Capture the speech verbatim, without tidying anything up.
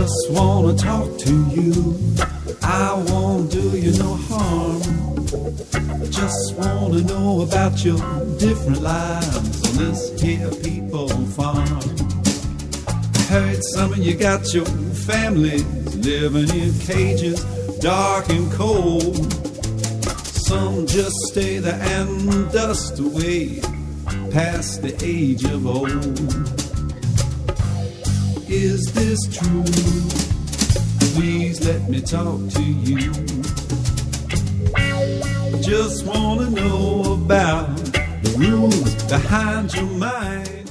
just wanna talk to you. I won't do you no harm. Just wanna know about your different lives on this here people farm. Heard some of you got your families living in cages, dark and cold. Some just stay there and dust away past the age of old. Is this true? Please let me talk to you. Just wanna know about the rules behind your mind.